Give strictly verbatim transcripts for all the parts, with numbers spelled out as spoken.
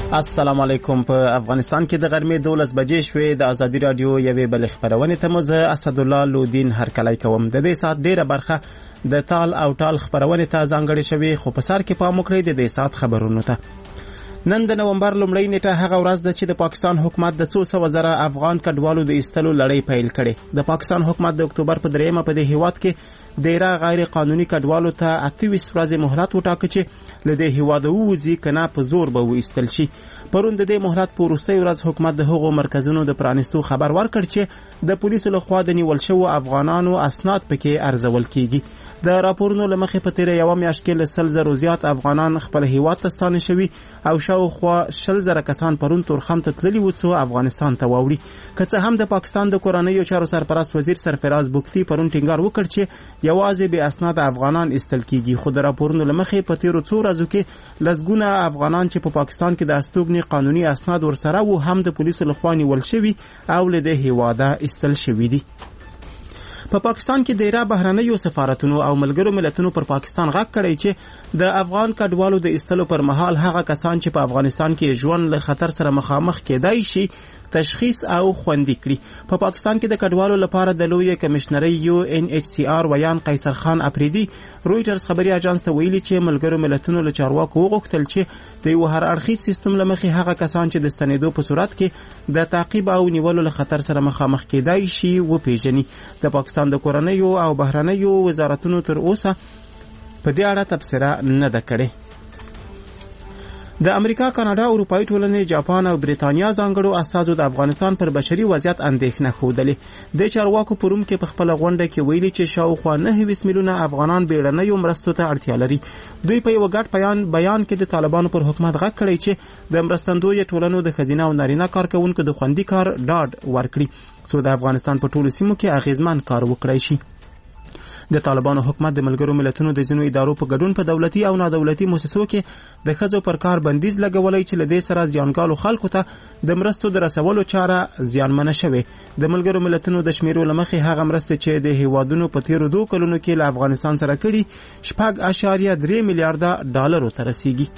السلام علیکم. په افغانستان کې د غرمې دولس بجې شوې. د ازادي رادیو یوې بل خبرونه ته مزه اسد الله لودین هرکلی کوم. د دې سات ډیره برخه د تال او ټال خبرونه ته ځانګړې شوې، خو په سر کې پام وکړئ د دې سات خبرونو ته. نن د نومبر لومړۍ نیټه هغه ورځ ده چې د پاکستان حکومت د څو سوه زره افغان کډوالو د ایستلو لړۍ پیل کړې. د پاکستان حکومت د اکتوبر په دریمه په دې هیواد کې ډیره غیر قانوني کډوالو ته اته ویشت ورځې مهلت وټاکه چې له دې هیواده ووځي کنه په زور به وایستل شي. پرون د دې مهلت په وروستۍ ورځ حکومت د هغو مرکزونو د پرانیستو خبر ورکړ چې د پولیسو لخوا د نیول شوو افغانانو اسناد پکې ارزول کیږي. د راپورونو لمخې په تیره یوه میاشت کې له سل زرو زیات افغانان خپل هیواد ته ستانه شوي او شاوخوا شل زره کسان پرون تورخم ته تللي وو څو افغانستان ته واوړي. که څه هم د پاکستان د کورنیو چارو سرپرست وزیر سرفراز بوکتی پرون ټینګار وکړ چې یوازې به اسناد افغانان ایستل کیږي، خو د راپورونو لمخې په تیرو څو ورځو کې لسګونه افغانان چې په پا پاکستان کې د استوګنې قانوني اسناد ورسره وو هم د پولیسو لخوا نیول شوي او له دې هیواده ایستل شوي دي. په پا پاکستان کې ډیره بهرنیو سفارتونو او ملګرو ملتونو پر پاکستان غږ کړی چې د افغان کډوالو د ایستلو پر مهال هغه کسان چې په افغانستان کې ژوند له خطر سره مخامخ کېدای شي تشخیص او خوندي کړي. په پا پاکستان کې د کډوالو لپاره د لوی کمشنري یو ان ایچ سی آر ویان قیصر خان اپریدي رويټرز خبري اژانس ته ویلي چې ملګرو ملتونو له چارواکو وغوښتل چې د یو هر اړخیز سیستم لمخې هغه کسان چې د ستنېدو په صورت کې د تعقیب او نیولو له خطر سره مخامخ کېدای شي وپیژني. د پاکستان د کورنیو او بهرنیو وزارتونو تر اوسه په دې اړه تبصره نه ده کړې. د امریکا، کاناډا، اروپایي ټولنې، جاپان او بریتانیا ځانګړو اساسو د افغانستان پر بشري وضعیت اندېښنه ښودلې. د چارواکو په روم کې په خپل غونډه کې ویلي چې شاوخوا نهه ویشت میلیونه افغانان بیړنیو مرستو ته اړتیا لري. دوی په یو ګډ بیان بیان کې د طالبانو پر حکومت غږ کړی چې د مرستندوی ټولنو د ښځینه او نارینه کارکونکو د خوندي کار ډاډ ورکړي څو د افغانستان په ټولو سیمو کې اغیزمن کار وکړای شي. د طالبانو حکومت د ملګرو ملتونو د ځینو ادارو په ګډون په دولتي او نادولتي مؤسسو کې د ښځو پر کار بندیز لګولای چې لدې سره زیانګالو خلکو ته د مرستو د رسولو چاره زیانمنه شوه. د ملګرو ملتونو د شمیرو لمخې هغه مرستې چې د هیوادونو په تیرو دوه کلونو کې له افغانستان سره کړي شپږ اعشاریه درې میلیارډ ډالرو ته رسیږي.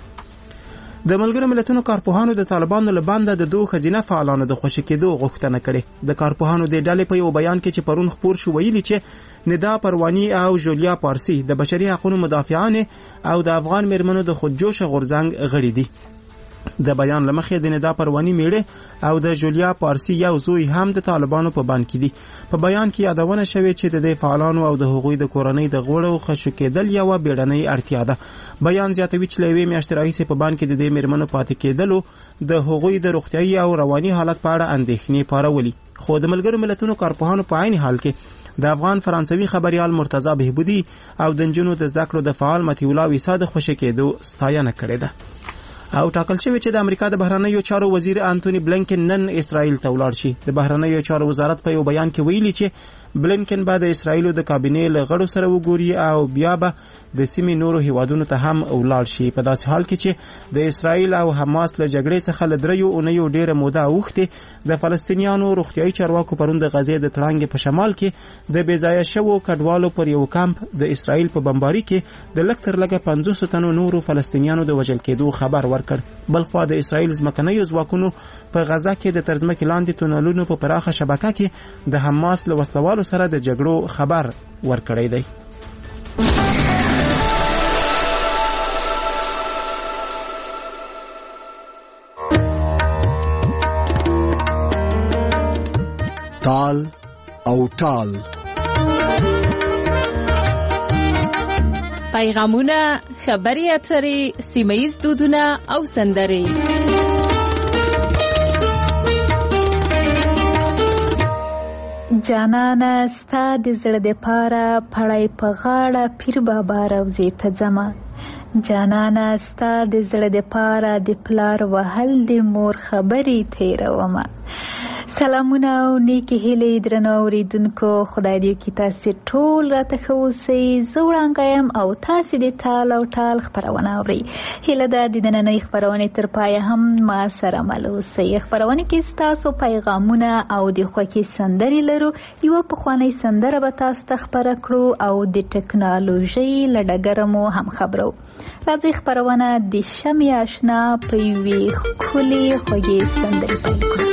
د ملګرو ملتونو کارپوهانو د طالبانو له بانده د دوه ښځینه فعالانو د خوشي کېدو غوښتنه کړې. د کارپوهانو د ډلې په یو بیان کې چې پرون خپور شو ویلي چې ندا پروانی او جولیا پارسی د بشري حقوقو مدافعان او د افغان میرمنو د خودجوش غورځنګ غړي دي. د بیان لمخې د ندا پروانی میړه او د جولیا پارسی یو زوی هم د طالبانو په بان کې دي. په بیان کې یادونه شوې چې د فعالانو او د حقوقي د کورنۍ د غوړو خشو کېدل یو بیړنۍ اړتیا ده. بیان زیاتوي چې لوي میاشتې راهیسې په بان کې د دې میرمنو پاتې کېدلو د حقوقي د روغتيایي او رواني حالت په اړه اندېښنې پارولي. خو د ملګرو ملتونو کارپوهانو په عین حال کې د افغان فرانسوي خبريال مرتضی بهبودي او د نجونو د زده کړو د فعال متي الله ویسا د خوشی کېدو ستاینه کړې ده. او ټاکل شوی چې د امریکا د بهرنیو چارو وزیر انټونی بلنکن نن اسرائیل ته ولاړ شي. د بهرنیو چارو وزارت په یو بیان کې ویلي چې بلنکن بعد اسرائیل د کابینې له غړو سره وګوري او بیا به د سیمې نورو هیوادونو ته هم ولاړ شي. په داسې حال کې چې د اسرائیل او حماس له جګړې څخه له دریو اونیو ډیره موده اوښتې د فلسطینیانو روغتیایي چارواکو پرون د غزې د تړانګې په شمال کې د بېځایه شوو کډوالو پر یو کمپ د اسرائیل په بمباري کې د لږ تر لږه پنځوس تنو نورو فلسطینیانو د وژل کېدو خبر ورکړ. بلخوا د اسرائیل ځمکنیو ځواکونو په غزه کې د ترځمکې لاندې تونلونو په پراخه شبکه کې د حماس له وسلوالو سره د جګړو خبر ورکړی دی. تال او ټال پیغامونه، خبري اترې، سیمه‌ییز دودونه او سندرې. جانانه ستا د زړه د پاره پړای په غاړه پیر بابا روزي ته ځمه. جانانه ستا د زړه د پاره د پلار وهل د مور خبرې تیرومه. سلامونه او نیکی هیلې درنو اوریدونکو، خدای دې وکړي تاسې ټول راته ښه اوسئ. زه وړانګه یم او تاسې د تال او ټال خپرونه اورئ. هیله ده د نننۍ خپرونې تر پایه هم ما سره مل اوسئ. خپرونه کې ستاسو پیغامونه او د خوښۍ سندرې لرو. یوه پخوانۍ سندره به تاسو ته خپره کړو او د ټکنالوژۍ له ډګره مو هم خبرو. راځئ خپرونه د شمعې اشنا په یوې ښکلې خوږې سندرې پیل کړو.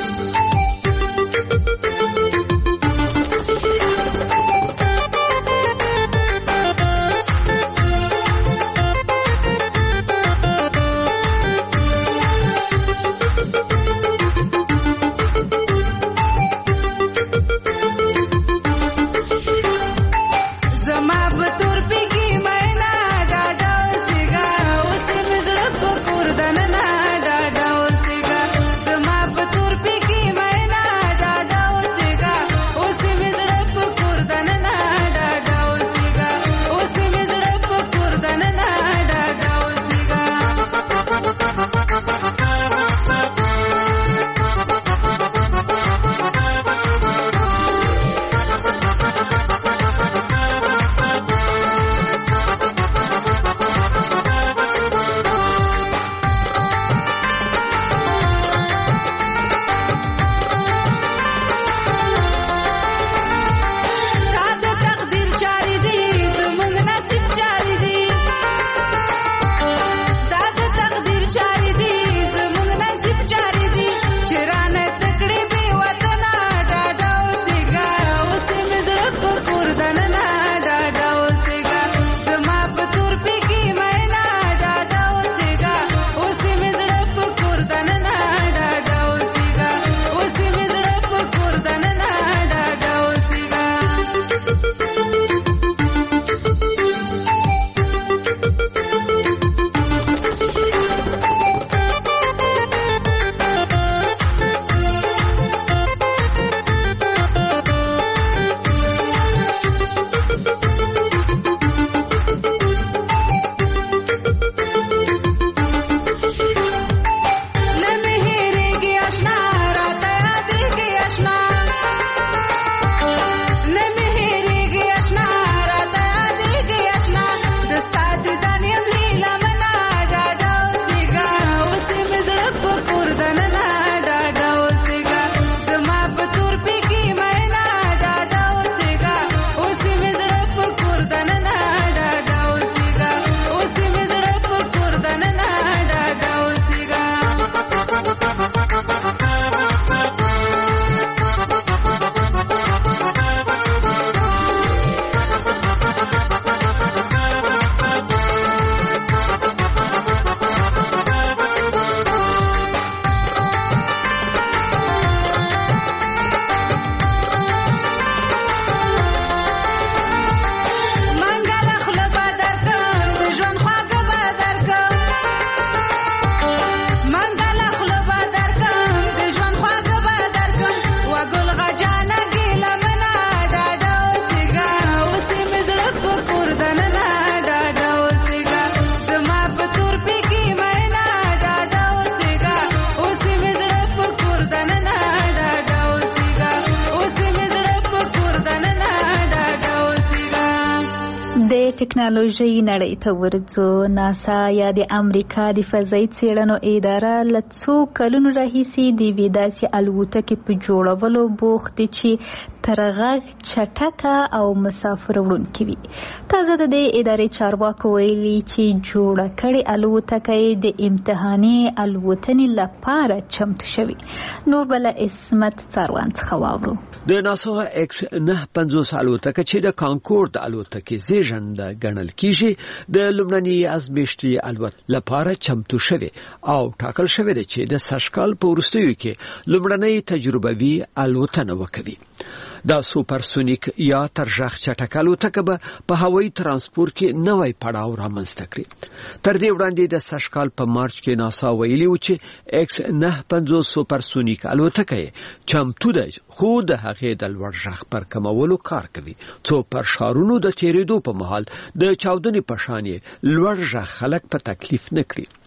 ټکنالوژي نړۍ ته ورځو. ناسا یا د امریکا د فضایي څېړنو اداره له څو کلونو راهیسې د یوې داسې الوتکې په جوړولو بوخت دي چې تر غږ چټکه او مسافر وړونکې وي. تازه د دې ادارې چارواکو ویلي چې جوړه کړې الوتکه یې د امتحاني الوتنې لپاره چمتو شوې. نور به له عصمت څاروان څخه واورو. د ناسا ایکس نه پنځوس الوتکه چې د کانکورد الوتکې زیږنده ګڼل کیږي د لومړني ازمېښتي الوت لپاره چمتو شوی او ټاکل شوی دی چې د سږکال په وروستیو کې لومړنۍ تجربوي الوتنه وکړي. دا سوپرسونیک یا ترژغ چټک الوتکه به په هوایي ترانسپورت کې نوی پړاو رامنځته کړي. تر دې وړاندې د سږکال په مارچ کې ناسا ویلي و چې ایکس نه پنځوس سوپرسونیک الوتکه چمتو ده خو د هغې د لوړ غږ پر کمولو کار کوي څو پر ښارونو د تېرېدو په مهال د چاودنې په شان یې لوړ غږ خلک په تکلیف نه کړي.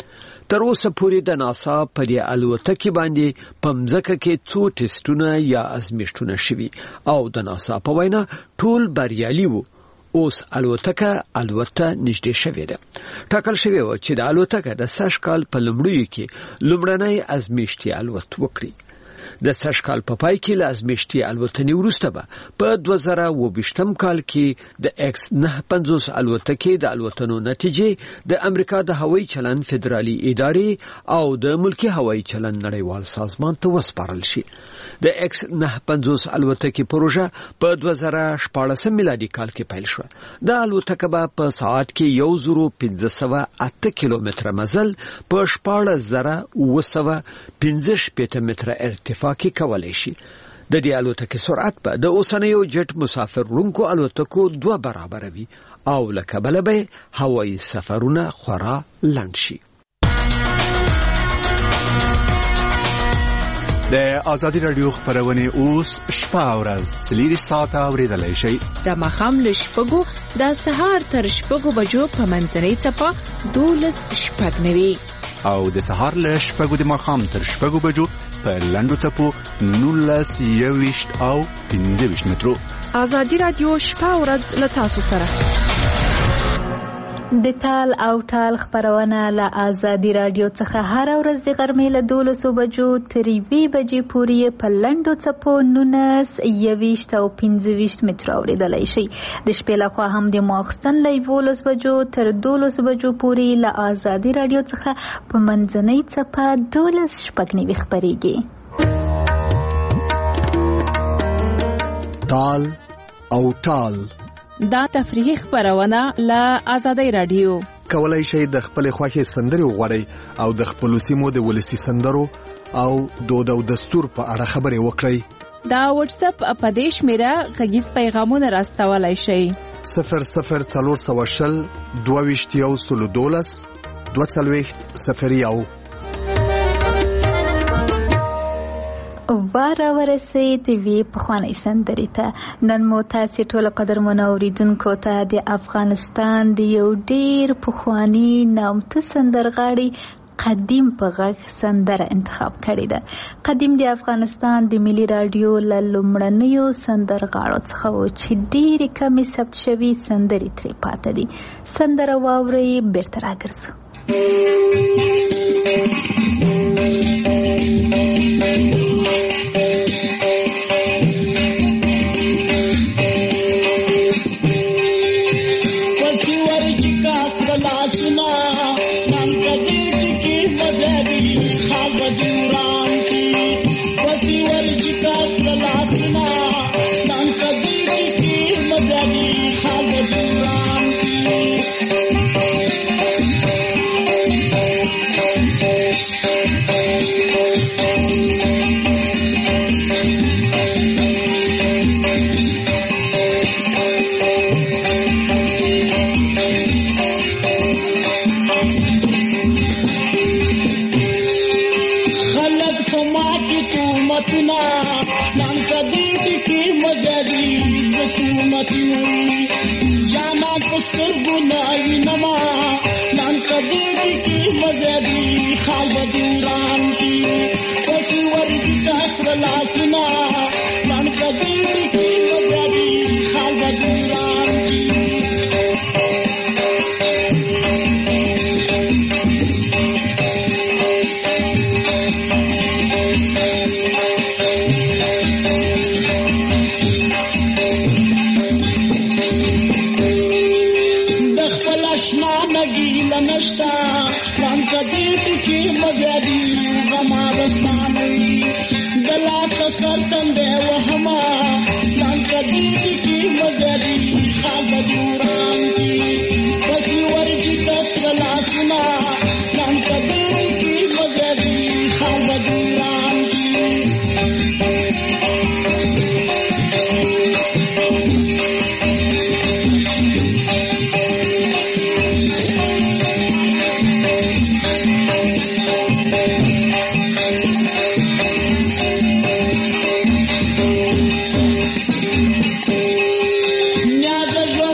تر اوسه پورې د ناسا په دې الوتکې باندې په مځکه کې څو ټیسټونه یا ازمیښتونه شوي او د ناسا په وینا ټول بریالي وو. اوس الوتکه الوته نږدې شوې ده. ټاکل شوی و چې د الوتکه د سږ کال په لومړیو کې لومړنی ازمیښتي الوت وکړي. د سږ کال په پای کې له ازمیښتي الوتنې وروسته به په دوه زره اوه ویشتم کال کې د ایکس نهه پنځوس الوتکې د الوتنو نتیجې د امریکا د هوایي چلند فدرالي ادارې او د ملکی هوایي چلند نړیوال سازمان ته وسپارل شي. د ایکس نهه پنځوس الوتکې پروژه په دوه زره شپاړسم میلادي کال کې پیل شوه. د الوتکه به په ساعت کې یو زرو پنځه سوه اته کیلومتره مزل په شپاړس زره اوه سوه پنځه شپېته متره ارتفاع کې کولای شي. د دې الوتکې سرعت به د اوسنیو جټ مسافر وړونکو الوتکو دوه برابر وي او له کبله به هوایي سفرونه خورا لنډ شي. د آزادی رادیو خبرونه اوس شپه او ورځ څلور ساعته اوریدلای شئ. د ماښام له شپږو د سهار تر شپږو بجو په منځنۍ څپه دولس شپږ نوي او د سهار له شپږو د ماښام تر شپږو بجو په لنډو څپو نولس یوویشت او پنځه ویشت مترو. آزادی رادیو شپه او ورځ له تاسو سره. د تال او ټال خبرونه له آزادی رادیو څخه هر ورځ د غرمې له دولسو بجو تر یوې بجې پورې په لنډو څپو نولس یوویشت او پنځه ویشت مترو اورېدلی شي. د شپې لخوا هم د ماخستن له یولس بجو تر دولسو بجو پورې له آزادی رادیو څخه په منځنۍ څپه دولس شپږ نوي خپرېږي. تال او ټال دا تفریحي خبرونه له آزادی رادیو. کولای شئ د خپل خوښې سندرې وغواړئ او د خپل سیمو د ولسی سندرو او دود او دستور په اړه خبرې وکړئ. دا واتس اپ په دې شمیره غږیز پیغامونه راستولای شئ. صفر صفر څلور سوه شل دوه ویشت یو سلو دولس دوه څلوېښت صفر یو. واره ورسید وی پخوانی سندرې ته. نن مو تاسې ټول قدرمنو اوریدونکو ته د افغانستان د یو ډیر پخوانی نامتو سندرغاړي قدیم په غږ سندره انتخاب کړې ده. قدیم د افغانستان د ملي رادیو له لومړنیو سندرغاړو څخه و چې ډېرې کمې ثبت شوي سندرې ترې پاتې دي. سندره واورئ بیرته راګرځو.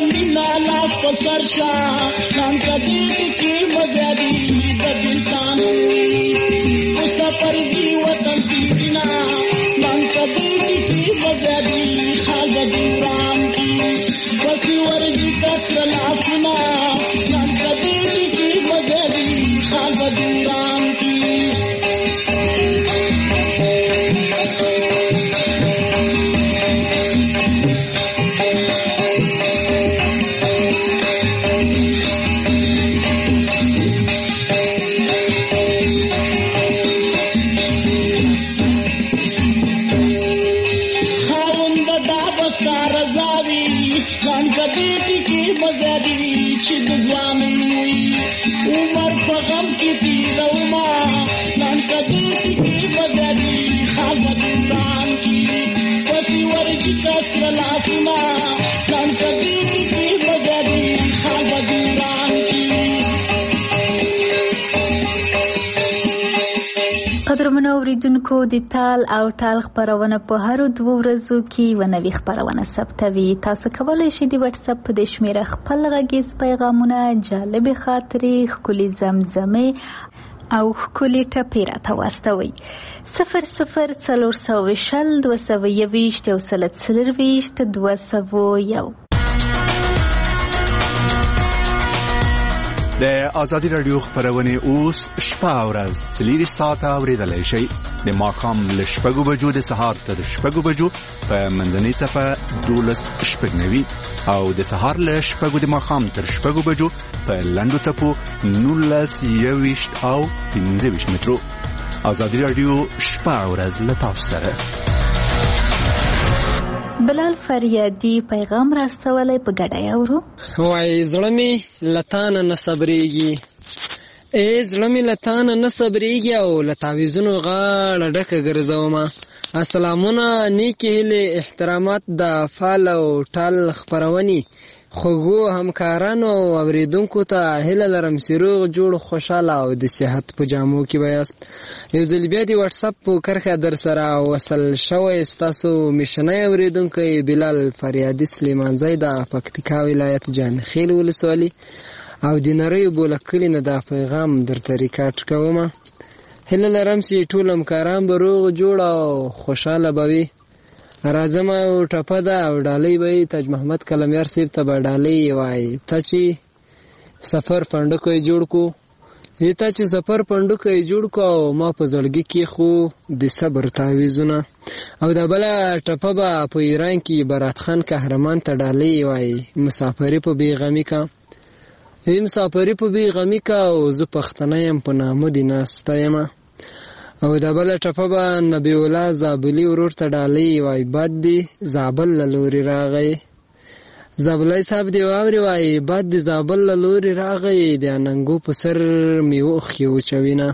Shah, Ram Kadir ki mazadi, the Dilsan. قدرمنو اوریدونکو د تال او ټال خبرونه په هر دوه ورځو کې و نوې خبرونه ثبتوي. تاسو کولی شئ د واتس اپ په شمیره خپل غږیز پیغامونه، جالب خاطرې، ښکلي زمزمې او ښکلي ټپې راته واستوئ. صفر صفر څلور سوه شل دوه سوه یوویشت یو سل څلرویشت دوه سوه یو. د آزادي رادیو خبرونه اوس شپه او ورځ څلور ساعته اوریدلای شئ. د ماښام له شپږو بجو د سهار تر شپږو بجو په منځنۍ څپه دولس شپږ نوي او د سهار له شپږو د ماښام تر شپږو بجو په لنډو څپو نولس یوویشت او پنځه ویشت مترو. آزادي رادیو شپه او ورځ له تاسو سره. بلال فریادي پیغام راستولی په ګډه اورو. وای زړه مې لتانه نه صبرېږي، ای زړه مې لتانه نه صبرېږي او له تعویذونو غاړه ډکه ګرځومه. السلامونه، نیکې هیلې، احترامات د فال او ټال خپرونې خوږو همکارانو او اوریدونکو ته هیله لرم چې روغ جوړ خوشحاله او د صحت په جامو کې به یاست. یو ځل بیا د واتس اپ په کرښه در سره وصل شوی ستاسو میشنی اوریدونکی بلال فریادي سلیمانزی د پکتیکا ولایت جانخیل ولسوالي او د نریو بوله کلي نه دا پیغام درته ریکارډ کومه. هیله لرم چې ټول همکاران به روغ جوړ او خوشحاله به وي. راځم او ټپه ده او ډالۍ به تاج محمد کلمیار صاحب ته به ډالۍ وایي. ته چې سفر پنډکو یې جوړ کو، ته چې سفر پنډکو یې جوړ کو او ما په زړګي کې خو د صبر تعویذونه. او دا بله ټپه به په ایران کې برات خان قهرمان ته ډالۍ وایي. مسافري په بېغمي کا، ای مسافري په بېغمي کا او زه پښتنه یم په نامه دې ناسته یمه. او دا بله ټپه به نبی الله زابلي ورور ته ډالۍ وایي. باد دی زابل له لورې راغی، زابلی صاحب دی واوري وایي. باد دی زابل له لورې راغی، د اننګو په سر مې اوښکې وچوینه.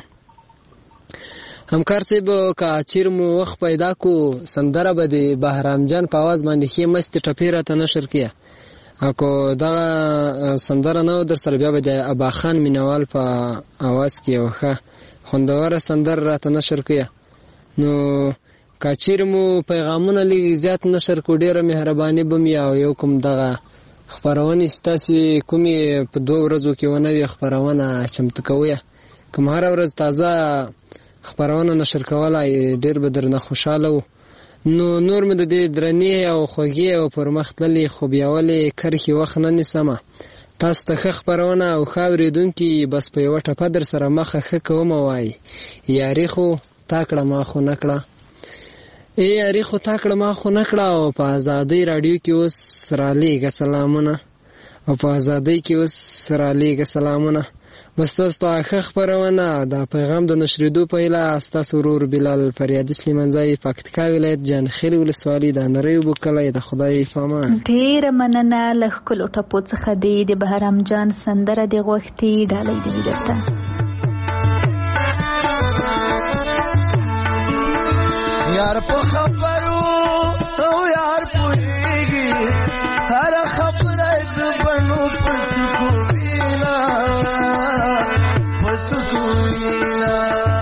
همکار صاحب که چیر مو وخت پیدا کو سندره به د بهرام جان په آواز باندې ښې مستې ټپې راته نشر کړه. او که دغه سندره نه و در سره بیا به د ابا خان مینوال په آواز کې یوه ښه خوندوره سندره راته نشر کړه. نو که چیرې مو پیغامونه لږ زیات نشر کړو ډېره مهرباني به مې او یو کوم دغه خپرونې چې تاسې کومې په دوه ورځو کې ونه وي خپرونه چمتو کوئ، کوم هره ورځ تازه خپرونه نشر کولی ډېر به درنه خوشحاله و. نو نور مې د دې درنې او خوږې او پرمخ تللې خوبیاولې کرښې وخت نه نیسمه. تاسو ته ښه خپرونه او ښه اورېدونکي بس په یوه ټپه در سره مخه ښه کومه وایي. یاري خو تا کړه ما خو نه کړه، ای یاري خو تا کړه ما خو نه کړه. او په ازادۍ راډیو کې اوس رالیږه سلامونه، او په ازادۍ کې اوس رالیږه سلامونه. بس تاسو ته ښه خپرونه. دا پیغام د نشرېدو په هیله ستاسو ورور بلال فریادي سلیمانزی پکتیکا ولایت جانخیل ولسوالي د نریو بوکلی. د خدای په امان. ډېره مننه. له ښکلو ټپو څخه دی د بهرام جان سندره د غوښتي ډالۍ دې درته. یار په خبرو او یار پوهېږي هر خبره د بڼو په سکوینا په سکوینا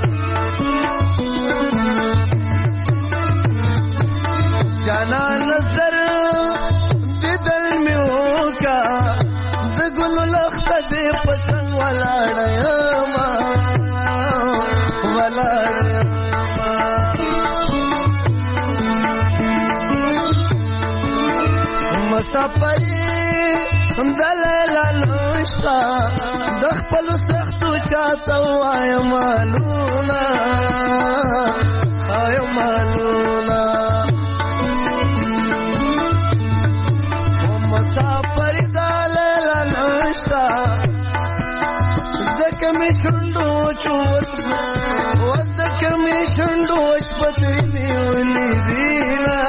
جانا نظر دیدل مې وکړه د ګلو لخته دې په څنګ ولاړه یمه ولاړه مسافري د لیلا نشتا د خپلو سختو چاته وایم مالونه وایم مالونه و مسافر د لیلا نشتا ځکه مې شونډو چوت و ځکه مې شونډو شپتې نیولې دینه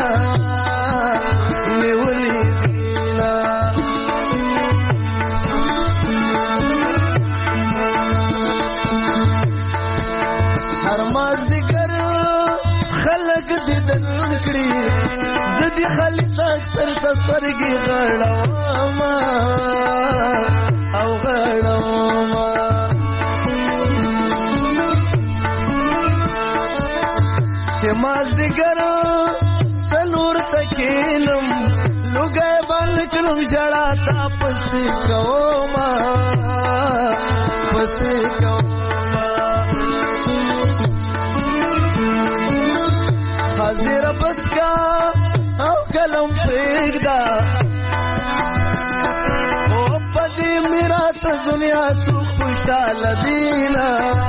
نیولې دینه هر مازدیګر خلک دیدن کړي زه دې خالق اکثر ته سترګې غړومه او غړومه چې مازدیګر څلور ته کښېنم لوګی بند کړم ژړا تا پسې کومه پسې کومه حاضر بس کا او قلم پرېږده او په دې میرا ته دنیا څو خوشحاله دینا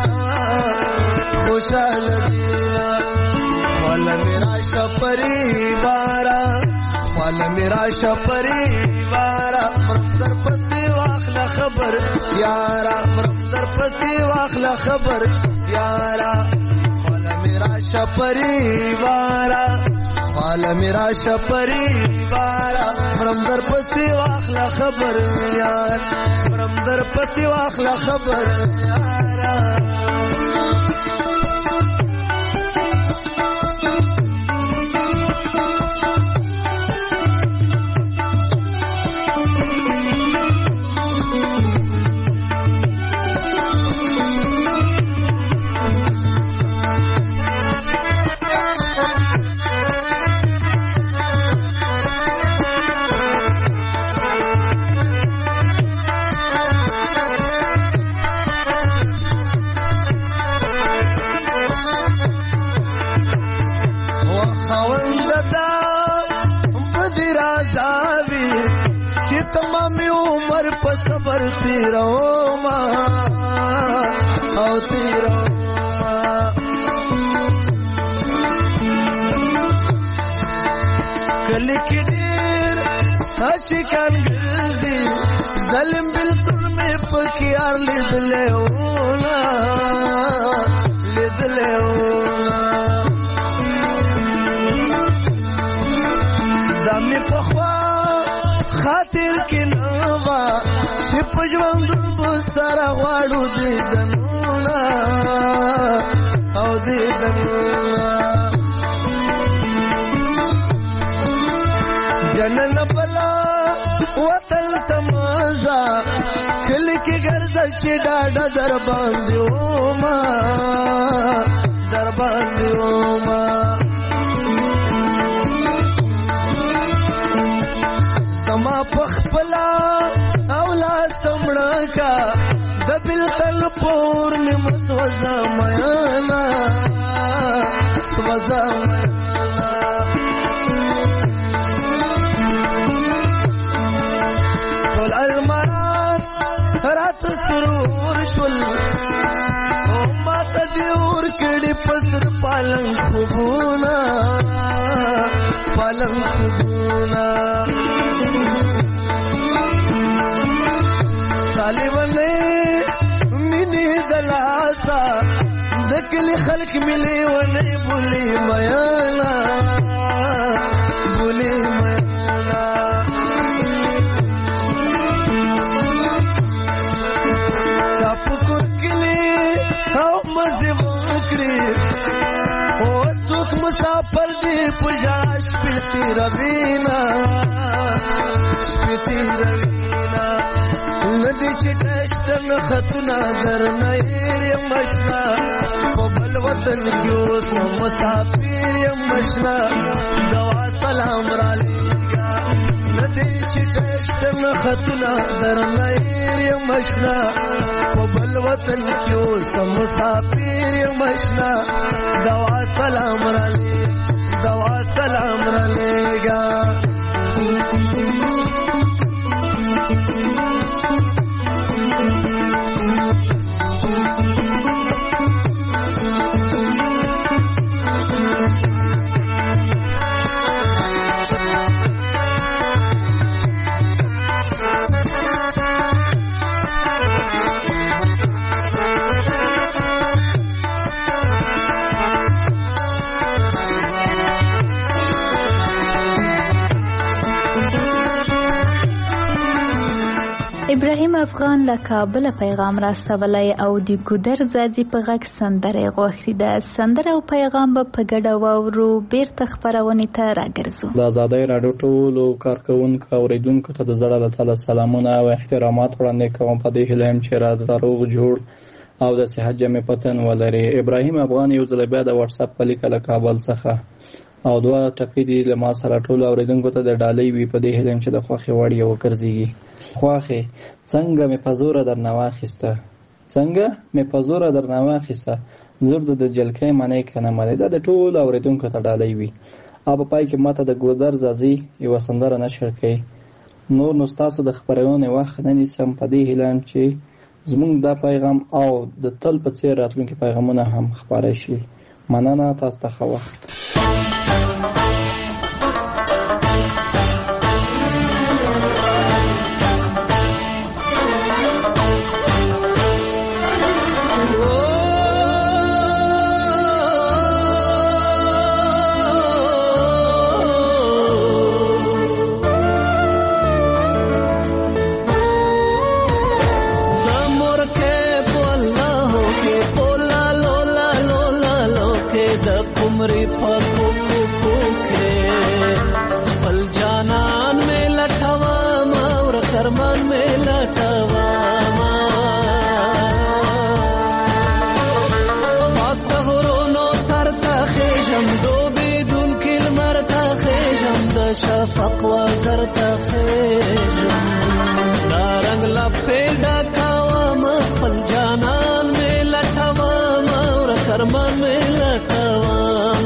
خوشحاله دینا والا میرا شپری بارا والا میرا شپری بارا مرم در پسی واخلا خبر یارا مرم در پسی واخلا خبر یارا والا میرا شپری بارا والا میرا شپری بارا مرم در پسی واخلا خبر یار مرم در پسی واخلا خبر یارا تمامي عمر په صبر تیروما او تیروما کلی کې ډېر عاشقان ګرځي ظلم بلتون مې پکې یار لیدلی وونه لیدلی وونه دا مې پخوا خاطر کې نوا چې په ژوند به سره غواړو دیدنونه او دیدنونه جنن بلا وطن تمازا کلی کې ګرځه چې ډاډه در باندې وما در باندې وما سما پخپلا اولا سمړه کا د بلتل پور می مسوزا میانا سوزا میانا ټول المرات رات سرور شول او ماته دی ور کړي پسر پالن خوبونا پالن خوبونا طالبانه مینه دلاسا دکلی خلق ملي ونه بولی میانا بولی میانا چاپ کلی او مزه وکړي او څوک مسافر دی پجاش پتی روینا شپتی روینا ندی چټشتن خطنا در نیر مشنا په بل وطن کې اوس مسافر مشنا دوا سلام را لېږه ندی چټشتن خطنا در نیر مشنا په بل وطن کې اوس مسافر مشنا دوا سلام را لېږه دوا سلام را لېږه ابراهیم افغان له کابل پیغام راستولی او د ګودر ځاځي په غږ سندره غوښتې ده. سندره او پیغام به په ګډه واورو. بیرته خپرونې ته راګرځو. د ازادۍ راډیو ټولو کارکوونکو او اوریدونکو ته د زړه له تله سلامونه او احترامات وړاندې کوم. په دې هیله یم چې را روغ جوړ او د صحت جامې پتن ولري. ابراهیم افغان یو ځل بیا د واتس اپ په لیکه له کابل څخه او دوه ټپې دي له ما سره ټولو اوریدونکو ته د ډالۍ وي. په دې هیله یم چې د خوښې وړ یې وګرځېږي. خواخې څنګه مې په زوره درنه واخیسته، څنګه مې په زوره درنه واخیسته، زور د جلکۍ منې که نه منې. دا د ټولو اوریدونکو ته ډالۍ وي. او په پای کې ماته د ګودر ځاځي یوه سندره نشر کوي. نور نو ستاسو د خپرونې وخت نه نیسم. په دې هیله یم چې زموږ دا پیغام او د تل په څېر راتلونکي پیغامونه هم خپاره شي. مننه، تاسو ته ښه وخت. شفق وزر تخیجم دا رنگ لپی ڈکاوام خپل جانان میں لٹوام اور کرمان میں لٹوام.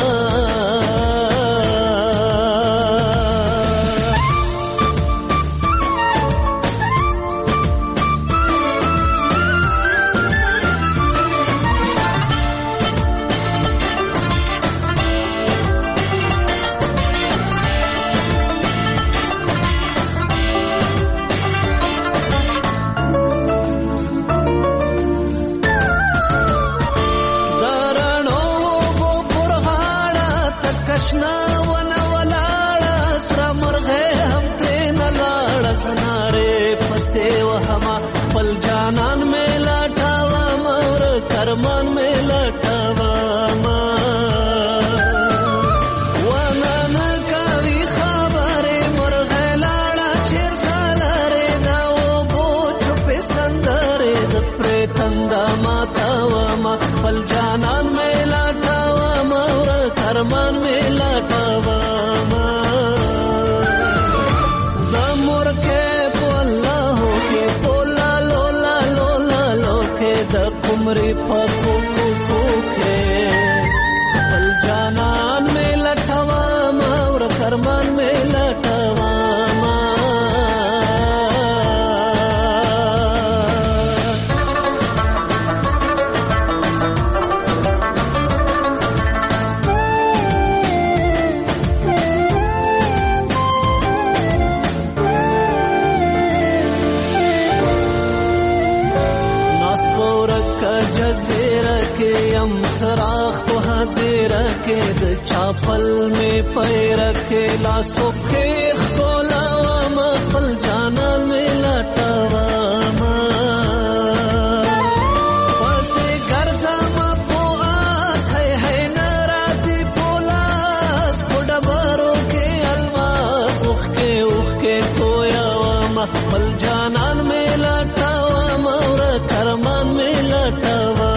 چاپل میں پیر کے لاسو خیخ کولاوام خپل جانان میں لٹوام پسے گرزام پوغاس ہے ہے نرازی پولاس پڑبارو کے الماس اخ کے اخ کے کویاوام خپل جانان میں لٹوام اور کرمان میں لٹوام.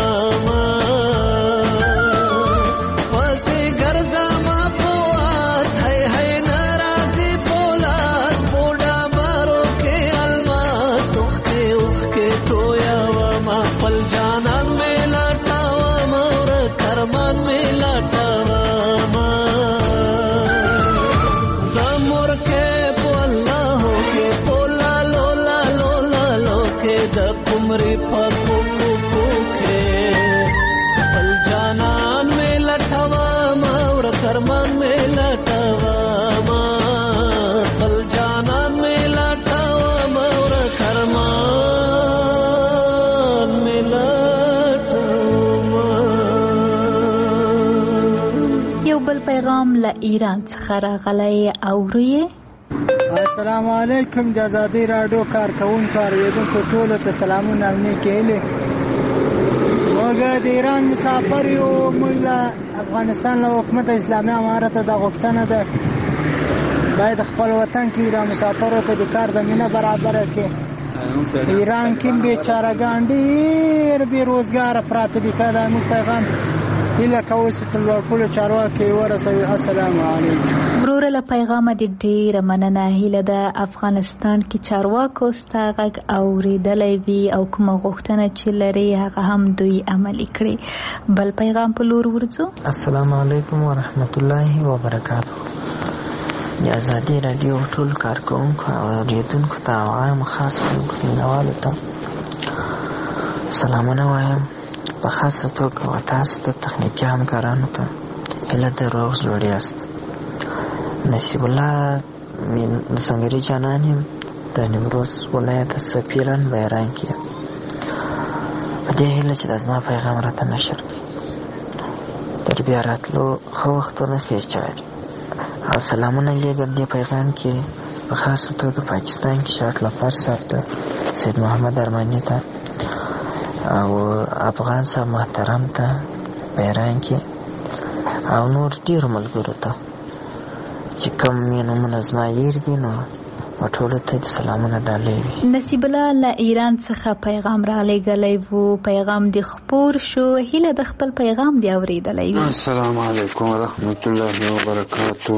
پیغام له ایران څخه راغلی اورئ. السلام علیکم. د ازادي راډیو کارکونکو اوریدونکو ټولو ته سلامونه او نیکې هیلې. موږ د ایران مسافر یو. موږ له افغانستان له حکومت اسلامي امارت د غوښتنه ده باید خپل وطن کې ایران مسافرو ته د کار زمینه برابره کړي. ایران کې بیچارهګان ډېر بېروزګاره پراته دي. که دا موږ پیغام هیله کوو چې تر لوړپوړو چارواکو یې ورسوي. السلام علیکم. وروره له پیغامه دې ډېره مننه. هیله ده افغانستان کې چارواکو ستا غږ اورېدلی وي او کومه غوښتنه چې لري هغه هم دوی عملي کړي. بل پیغام په لور ورځو. السلام علیکم ورحمت الله وبرکاتو. د ازادي راډیو ټول کارکونکو او اوریدونکو ته او عام خاص مینوالو ته سلامونه وایم. په خاصه توګه و تاسو ته تخنیکي همکارانو ته هیله ده روغ جوړ یاست. نصیب الله سنگری جانان یم د نیمروز ولایت سپیران بیران کې. په دې هیله چې د زما پیغام راته نشر کړي. تر بیا راتلو ښه وختونه ښې چارې او سلامونه لېږم. دې پیغام کې په خاصه توګه پاکستان کې شاټ لپار صاحب ته، سید محمد ارماني ته او افغان صاحب محترم ته بیران کې او نور ډېرو ملګرو ته چې کوم یې نومونه زما یېر دي نو ټولو ته د سلامونه ډالۍ وي. نصیب الله له ایران څخه پیغام را لېږلی و. پیغام دې خپور شو. هیله د خپل پیغام دې اورېدلی وي. السلام علیکم ورحمت الله وبرکاتو.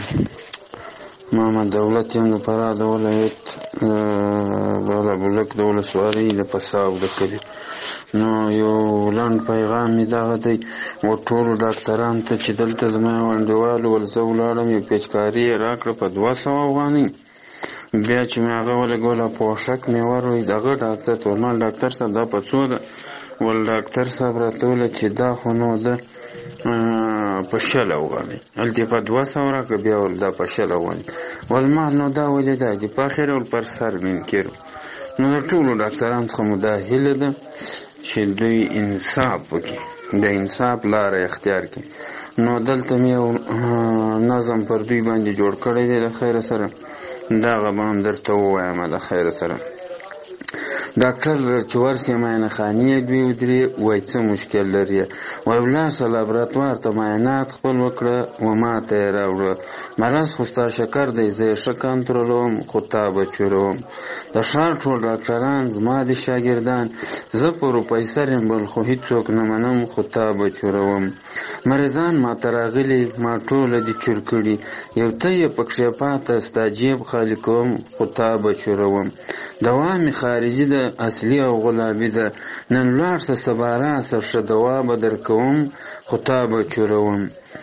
محمد دولت یم د فراه د ولایت بالابلک د ولسوالۍ د پساو د کلي. نو یو لنډ پیغام مې دغه دی و ټولو ډاکټرانو ته چې دلته زما یو انډیوال ول زه ولاړم یو پیچکاري یې راکړه په دوه سوه افغانۍ. بیا چې مې هغه ولګوله پوښک مې وروی دغه ډاکټر ته ورمال ډاکټر صاحب دا په څو ده؟ ول ډاکټر صاحب راته وویل چې دا خو نو ده په شل افغانۍ. هلته یې په دوه سوه راکړه. بیا ول دا په شل افغانۍ. ول ما نو دا ولې دا چې په اخر ول پر سر منکر. نو د ټولو ډاکټرانو څخه مو دا هیله ده چې دوی انصاف وکړي، د انصاف لاره اختیار کړي. نو دلته مې یو نظم پر دوی باندې جوړ کړی دی د خیره سره. دغه به هم درته ووایم د خیره سره. ډاکټر چې ورسې معاینه خانې دوی ودرې وایي څه مشکل لري. وایي ولاړ لابراتوار ته معاینات خپل وکړه و ما ته یې راوړه. مرض خو ستا شکر دی زه یې ښه کنټرولوم خو تا به چوروم. د ښار ټول ډاکټران زما د شاګردان. زه پروفیسر یم بل خو هېڅوک نه منم خو تا به چوروم. مریضان ما ته راغلي ما ټوله دي چور کړي. یو ته یې پکښې پاته ستا جیب خالي کوم خو تا به چوروم. دوا مې خارجي ده اصلي او غلابي ده. نن ولاړ شه سبا راشه ښه دوا به در کوم خو تا به چوروم.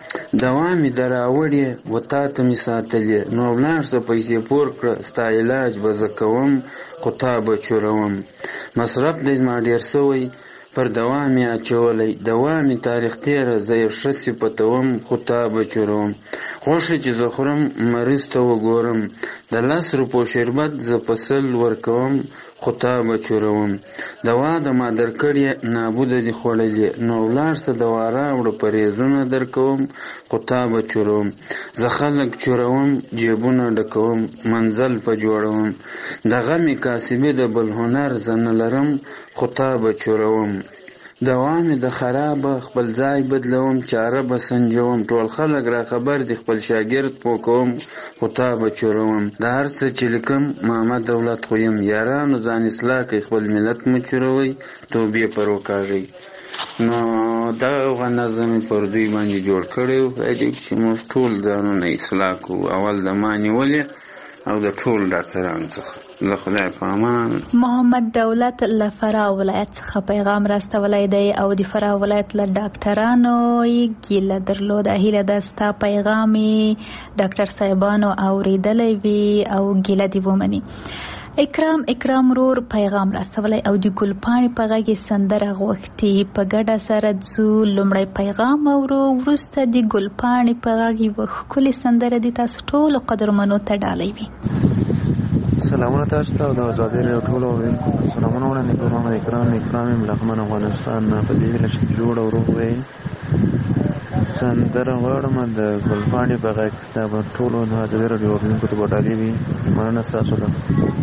دوا مې در راوړې و تا ته مې ساتلې. نو ولاړ شه پیسې پور کړه ستا علاج به زه کوم خو تا به چوروم. مصرف دی زما ډېر سوی پر دوا مې اچولی. دوا مې تاریخ تېره زه یې ښه صفتوم خو تا به چوروم. خوښه چې زه خورم مریض ته وګورم. د لس روپو شربت زه په سل ورکوم خو تا به چوروم. دوا د ما درکړې نابوده دي خوړلې. نو ولاړ شه دوا راوړه پرهیزونه در کوم خو تا به چوروم. زه خلک چوروم جیبونه ډکوم منزل په جوړوم. د غمې کاسبې د بل هنر زه نه لرم خو تا به چوروم. دوا مې د خرابه خپل ځای بدلوم چاره به سنجوم. ټول خلک را خبر دي خپل شاګرد پوه کوم خو تا به چوروم. د هر څه چې لیکم محمد دولت خو یم. یارانو ځان اصلاح کوي خپل ملت مه چوروئ توبې پر وکاږئ. نو دغه نظم یې پر دوی باندې جوړ کړی و چې موږ ټول ځانونه اصلاح کړو. اول د ما نیولې او د ټول ډاکټرانو څخه. له خدای په امان. محمد دولت له فراه ولایت څخه پیغام راستولی دی او د فراه ولایت له ډاکټرانو یې ګیله درلوده. هیله ده ستا پیغام یې ډاکټر صاحبانو اورېدلی وي او ګیله دې ومني. اکرام اکرام رور پیغام راستولی او د ګلپاڼې په غږ یې سندره غوښتې. په ګډه سره ځو لومړی پیغام اورو وروسته د ګلپاڼې په غږ یوه ښکلې سندره د تاسو ټولو قدرمنو ته ډالۍ وي. سلامونه تاسو ته او د ازادي راډیو ټولو اورېدونکو ته سلامونه وړاندې کوم. محمد اکرام اکرام یم له لغمان افغانستان نه. په دې هیله چې جوړ او روغ وئ. سندره غواړم د ګلپاڼې په غږ دا به ټولو د ازادي راډیو اورېدونکو ته به ډالۍ وي. مننه ستاسو ده.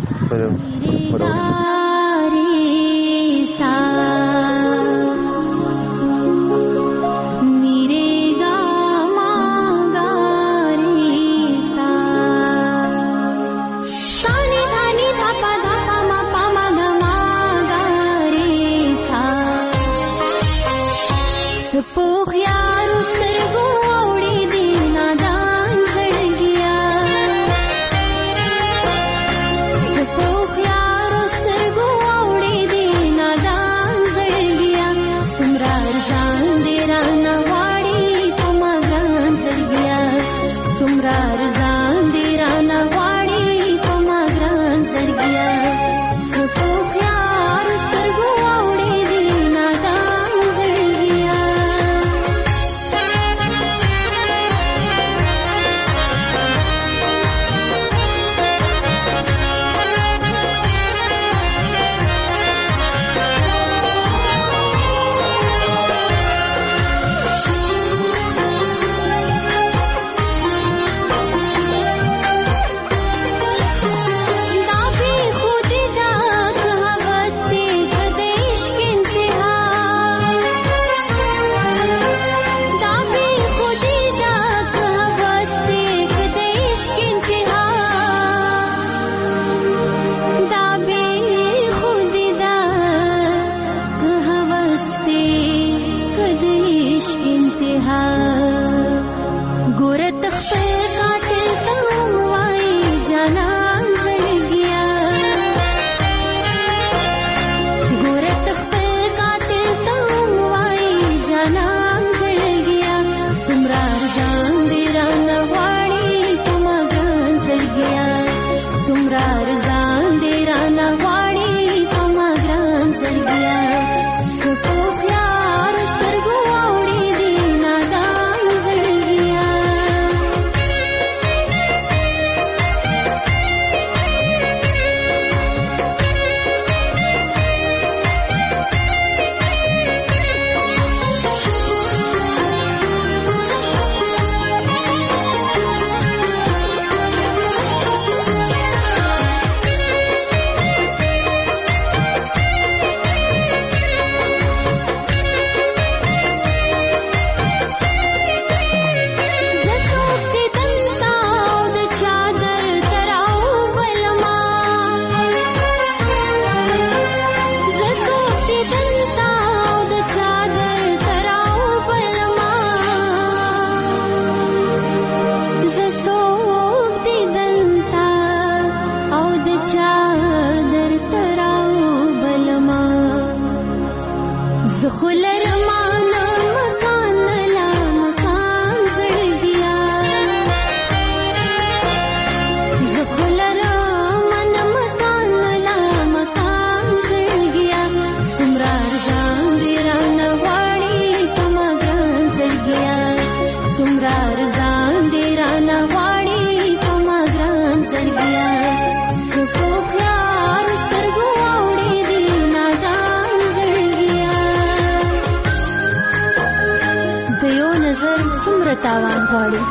تاوان غواړي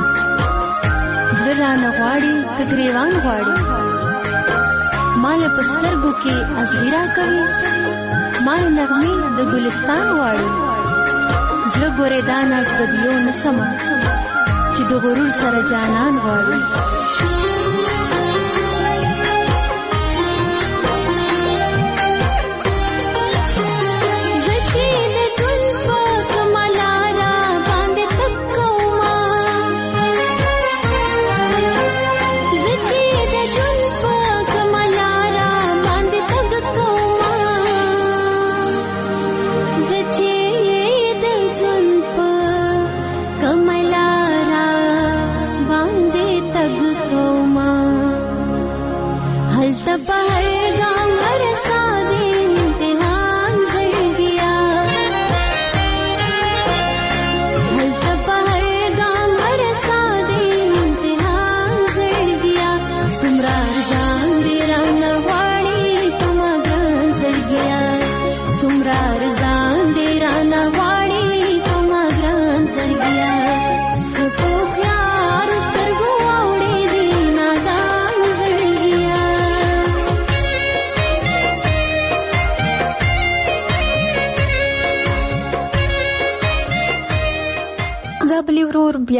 زړه رانه غواړي که ګریوان غواړي مال په سترګو کې ازغي راکوي مال نغمې د ګلستان غواړي زړه ګورې دا ناز بدلو نه سمه چې د غرور سره جانان غواړي कमलारा बांधे तग को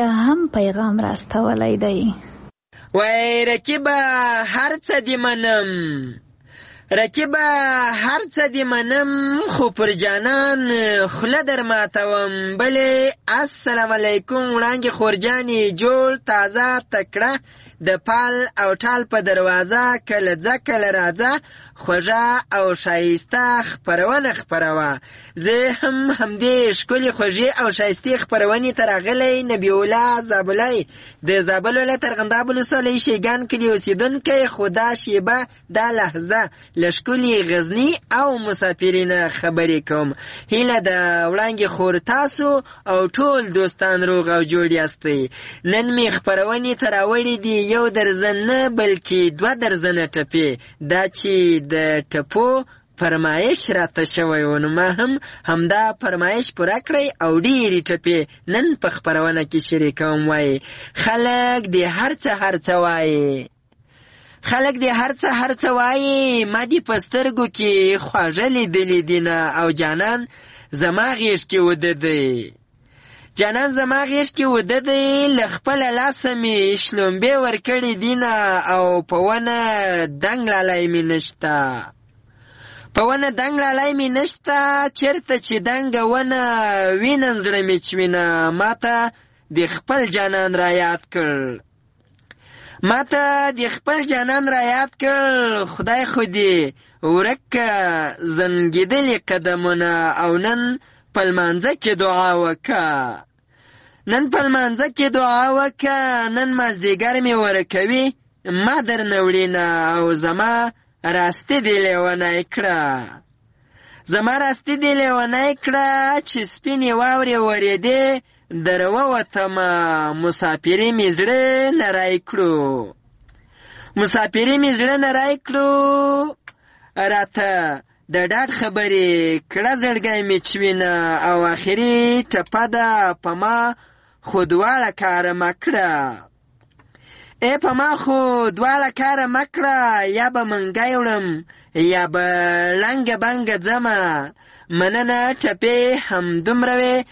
بیا هم پیغام راستولی دی. وای رکیبه هر څه دی منم، رکیبه هر څه دی منم، خو پر جانان خوله در ماتوم. بلې السلام علیکم وړانګې خورجانې، جوړ تازه تکړه د پال او ټال په دروازه، کله ځه کله راځه خوږه او شایسته خپرونه خپروه. زه هم همدې ښکلې خوږې او شایستې خپرونې ته راغلی نبي الله زابلی د زابل ولایت ارغنداب ولسوالۍ شیګان کلي اوسېدونکی، خو دا شیبه دا لحظه له ښکلې غزني او مسافرینه خبرې کوم. هیله د وړانګې خور تاسو او ټول دوستان روغ او جوړ یاستئ. نن مې خپرونې ته راوړي دي یو درزن نه بلکې دوه درزنه ټپې، دا چې د ټپو فرمایش راته شوی و، نو ما هم همدا فرمایش پوره کړی او ډېرې ټپې نن په خپرونه کې شریکوم. وایي خلک دې هر څه هر څه وایي، خلک دې هر څه هر څه وایي، ما دې په سترګو کې خواږه لیدلي دینه، او جانان زما غېږ کې وده دی، جانان زما غېږ کې وده دی، له خپله لاسه مې شلومبې ورکړې دینه، او په ونه دنګ لالی مې نشته، په ونه دنګ لالی مې نشته، چېرته چې دنګه ونه وینم زړه مې چوینه. ما ته د خپل جانان را یاد کړ، ما ته د خپل جانان را یاد کړ، خدای خو دې ورکه زنګېدلې قدمونه، او نن په لمانځه کې دعا وکه، نن په لمانځه کې دعا وکه، نن مازدیګر مې ورکوي ما درنه وړینه، او زما راستی دې لیونی کړه، زما راستی دې لیونی کړه، چې سپینې واورې ورېدې در ووتمه، مسافري مې زړه نری کړو، مسافري مې زړه نری کړو، راته د ډاډ خبرې کړه زړګی مې چوینه، او آخري ټپه ده په ما خو دواړه کاره مه کړه، ای په ما خو دواړه کاره مه کړه، یا به منګی وړم یا به لنګه بنګه ځمه. مننه ټپې همدومره وې.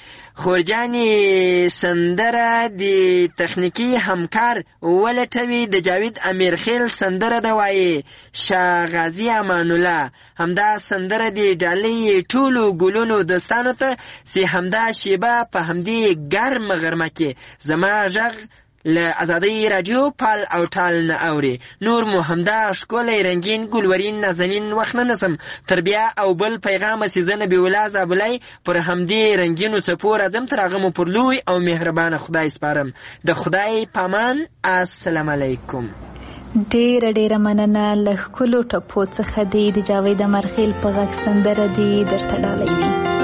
خورجانې سندره د تخنیکي همکار ولټوي، د جاوید امیرخیل سندره ده، وایي شاه غازي امان الله. همدا سندره د ډالۍ ټولو ګلونو دوستانو ته، چې همدا شیبه په همدې ګرمه غرمه کې زما غږ له ازادۍ راډیو پال او ټال نه اوري. نور مو همدا ښکلی رنګین ګلورین نازنین وخت نه نسم، تر بیا او بل پیغامه چې زه نبي الله زابلی پر همدې رنګینو څپو راځم، تر هغه مو پر لوی او مهربانه خدای سپارم. د خدای پامان. السلام علیکم. ډیره ډیره مننه. له ښکلو ټپو څخه دی د جاوید امرخیل په غږ سندره دی درته ډالۍ وي.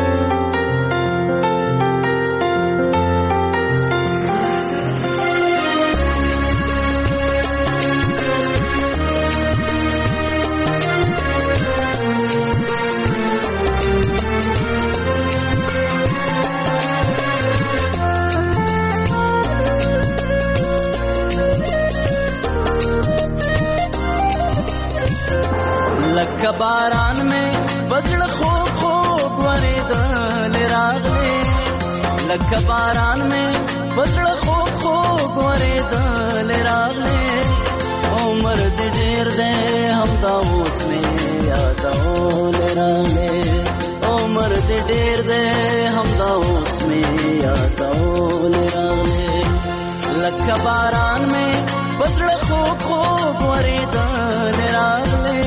لکه باران میں بزړه خوب خوب ورېدل راغلی، لکه باران میں بزړه خوب خوب ورېدل راغلی، عمر دې ډېر دی همدا اوس مې یادول راغلی، عمر دې ډېر دی همدا اوس مې یادول راغلی، لکه باران میں بزړه خوب خوب ورېدل راغلی.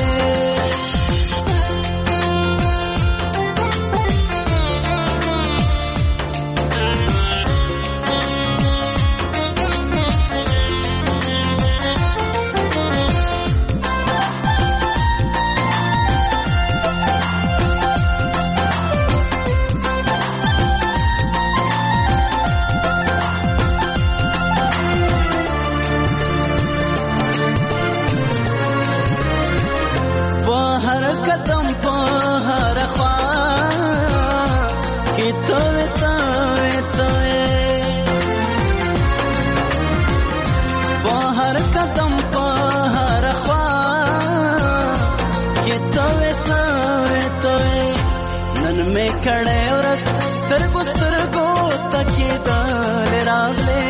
کړه ورځ سترګو سترګو تکي دل راغله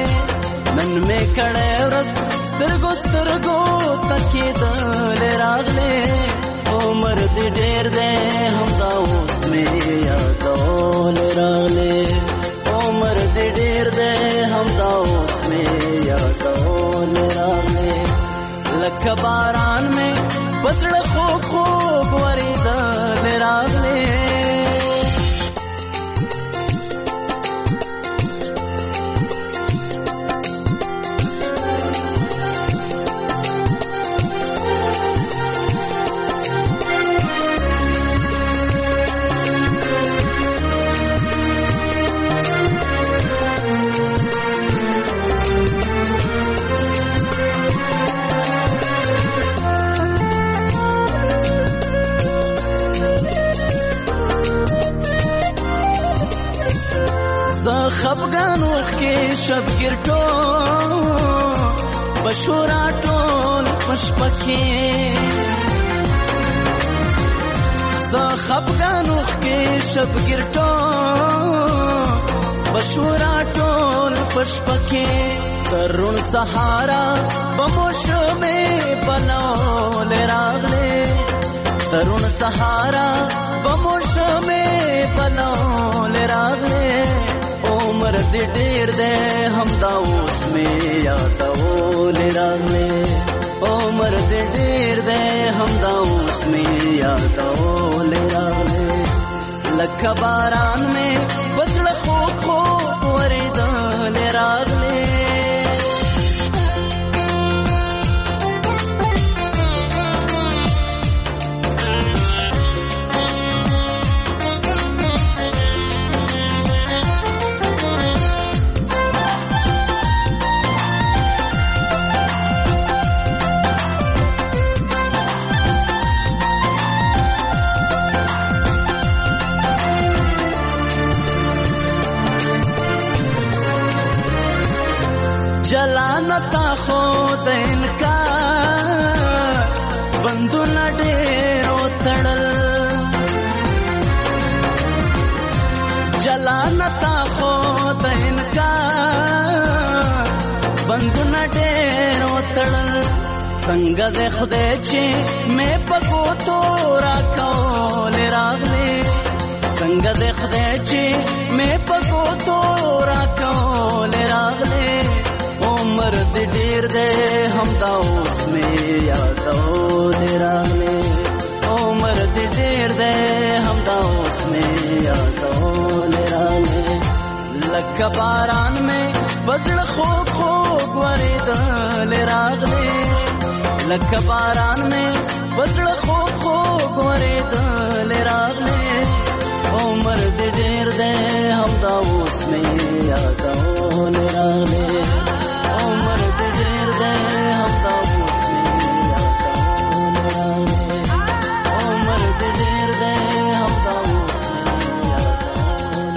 ژوند مې کړی ورځ سترګو سترګو تکېدل راغلې عمر دې ډېر دی همدا اوس مې یادول راغلې عمر دې ډېر دی همدا اوس مې یادول راغلې لکه باران مې پزړه خوږ خوږ ورېدل راغلې خفګان وخې شبګیر ټول بشورا ټول پشپکې زه خفګان وخې شبګیر ټول بشورا ټول پشپکې ترون سهارا بموشمې بلول راغلې ترون سهارا بموشمې بلول راغلې عمر دې ډېر دی همدا اوس مې یادول راغلې عمر دې ډېر دی همدا اوس مې یادول راغلې لکه باران مې پزړه خوږ خوږ ورېدل راغلې جلانتا خود انکار بندونه ډېرو تړل جلانتا خود انکار بندونه ډېرو تړل څنګه دې خدای چې مې په ګوتو راکول راغلې څنګه دې خدای چې مې په ګوتو راکول راغلې عمر دې ډېر دی همدا اوس مې یادول راغلې عمر دې ډېر دی همدا اوس مې یادول راغلې لکه باران مې پزړه خوږ خوږ ورېدل راغلې لکه باران مې پزړه خوږ خوږ ورېدل راغلې عمر دې ډېر دی همدا اوس مې یادول راغلې عمر دې ډېر دی همدا اوس مې یادول راغلې عمر دې ډېر دی همدا اوس مې یادول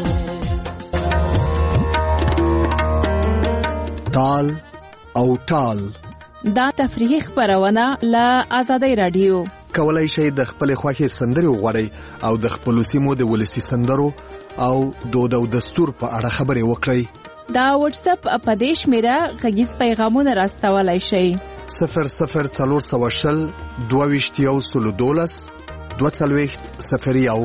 راغلې تال او ټال دا تفریحي خبرونه له آزادۍ رادیو کولای شئ د خپل خوښي سندري وغوړئ او د خپل سیمو د ولسی سندرو او دود او دستور په اړه خبرې وکړئ دا واتس اپ په دې شمیره غږیز پیغامونه راستولای شئ صفر صفر څلور سوه شل دوه ویشت یو سلو دولس دوه څلوېښت صفر یو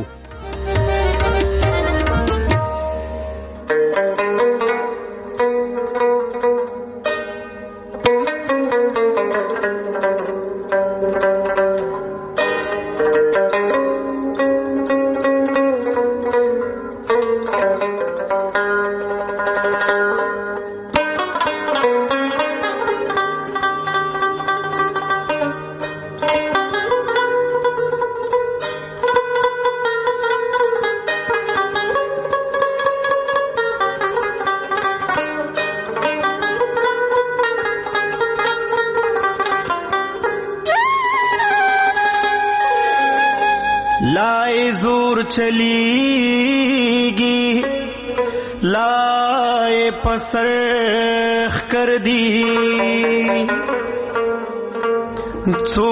لائے زور چلیگی لائے پسرخ کر دی څو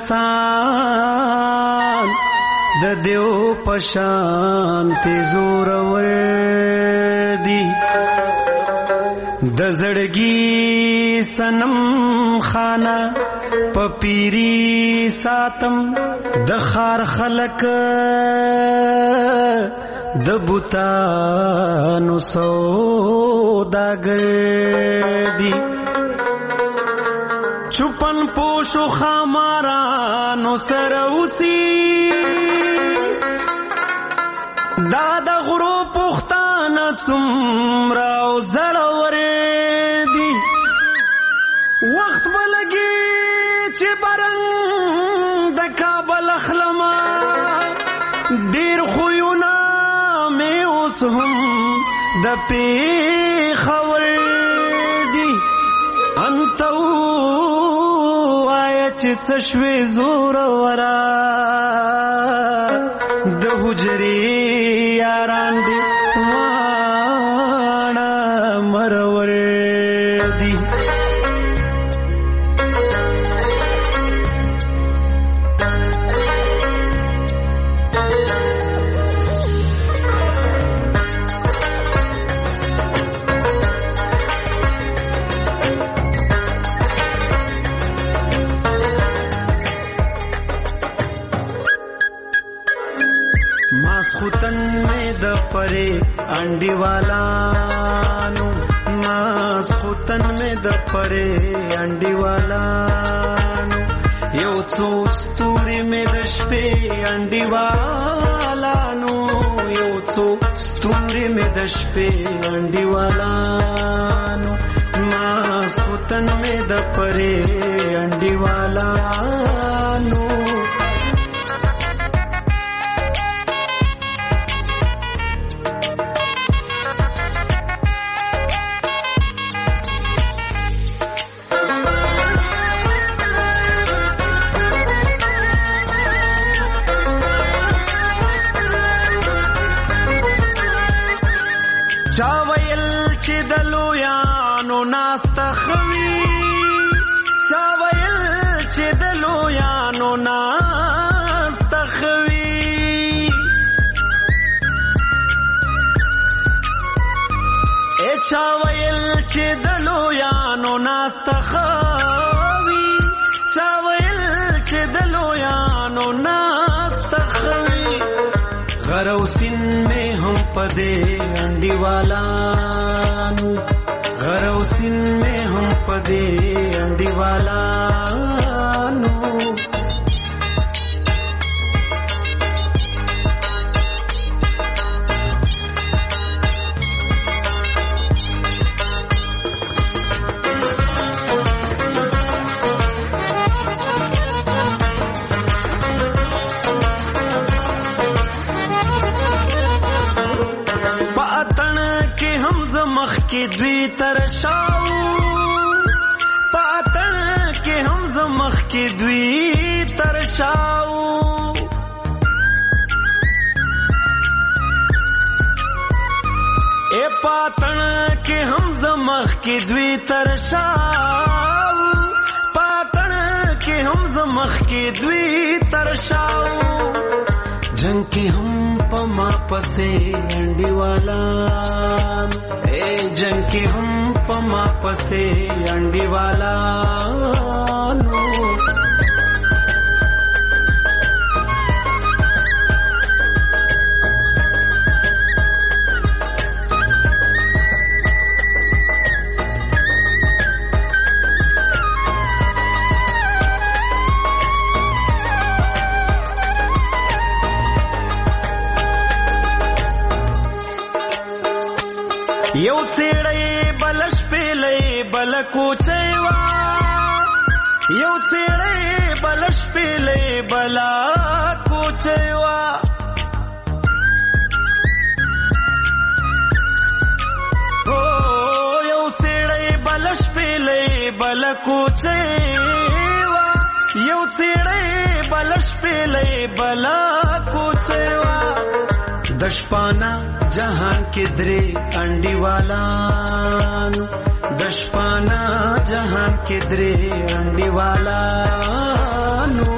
کسان د دیو پشان ته زور ور دی د زړګي سنم خانه پپیری ساتم د خار خلق د بوتانو سوداګر دی چپن پوشو خامارانو سره اوسي دا د غرو پختانه څومره او زړور دي وخت بلګي چې برنګ د کابل اخلما ډیر خوونه مې اوس هم د پیښور دي انتو آیا چې څه شوې زور ورا د حجرې یاران دي واړه مرور دي ماسخوتن میں د پرے انڈی والانو ماسخوتن میں د پرے انڈی والانو یو څو ستوري میں د شپې انڈی والانو یو څو ستوري میں د شپې انڈی والانو ماسخوتن میں د پرے انڈی والانو چاویل چې دلو یانو ناستخوي چاویل چې دلو یانو ناستخوي اے چاویل چې دلو یانو ناستخوي چاویل چې دلو یانو ناستخوي غروسین میں ہم پدے انڈی والانو غروسین میں ہم پدے انڈی والانو کی دوی ترشاو پاتن کې هم زمخ کې دوی ترشاو اے پاتن کې هم زمخ کې دوی ترشاو پاتن کې هم زمخ کې دوی ترشاو جنگ کی ہم پما پسے انڈی والا اے جنگ کی ہم پما پسے انڈی والا نو یو څېړې بلش پیلې بل کوچېوا یو څېړې بلش پیلې بل کوچېوا او یو څېړې بلش پیلې بل کوچېوا یو څېړې بلش پیلې بل کوچېوا دشپانا جہان کے درے انڈی والان دشپانا جہان کے درے انڈی والانو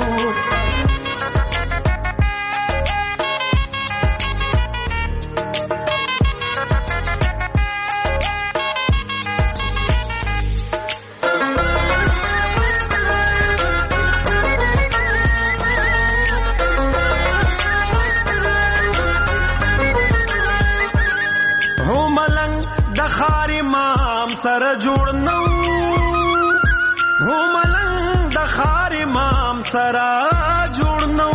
خار امام سره جوړ نو هو ملنګ د خار امام سره جوړ نو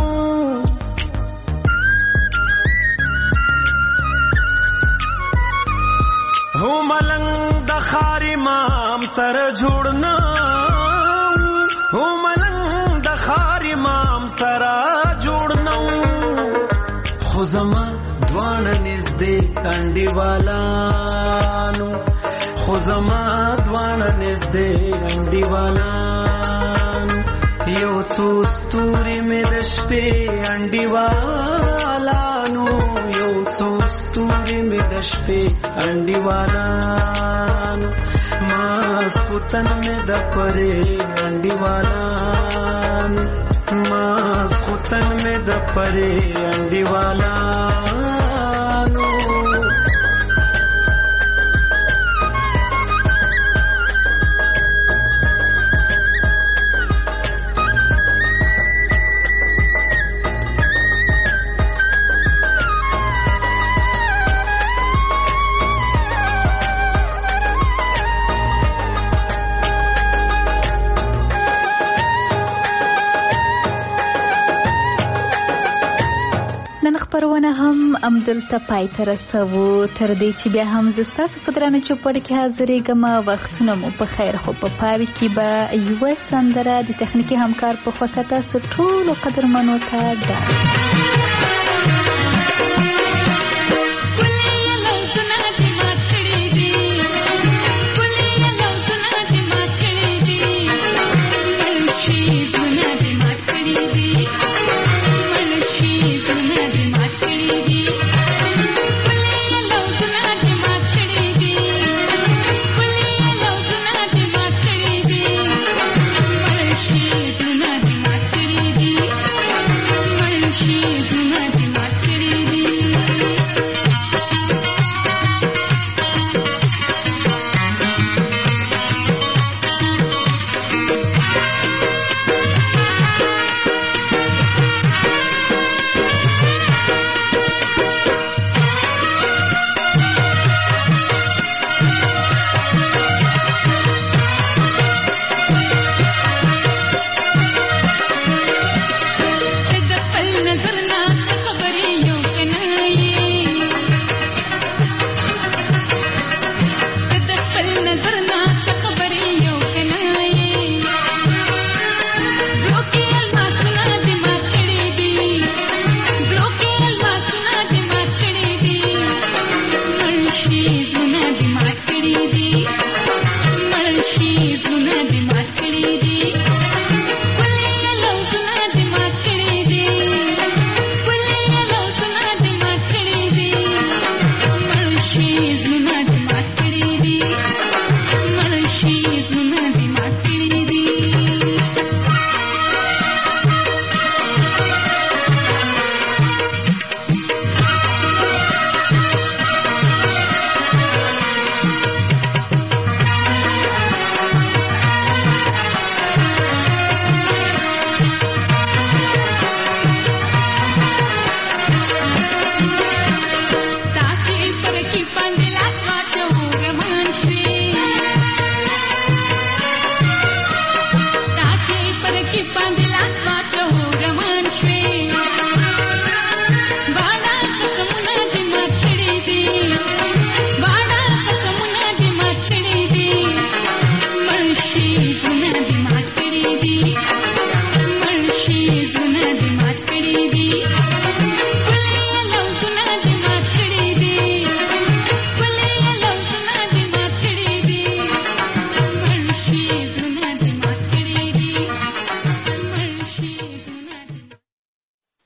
هو ملنګ د خار امام سره جوړ نو هو ملنګ د خار امام سره جوړ نو خو زما دوانه نږدې انډیوالانو خو زما دوانه نږدې انډیوالانو یو څو ستوري مې د شپې انډیوالانو یو څو ستوري مې د شپې انډیوالانو ماسخوتن مې د پرې انډیوالانو ماسخوتن مې د پرې انډیوالانو خبرونه هم امدلته پای ته رسوو تر دې چې بیا هم زه ستاسو په درانه چوپړ کې حاضرېږم وختونه مو په خیر خو په پای کې به یوه سندره د تخنیکي همکار په خوا تاسو ټولو قدرمنو ته ډالۍ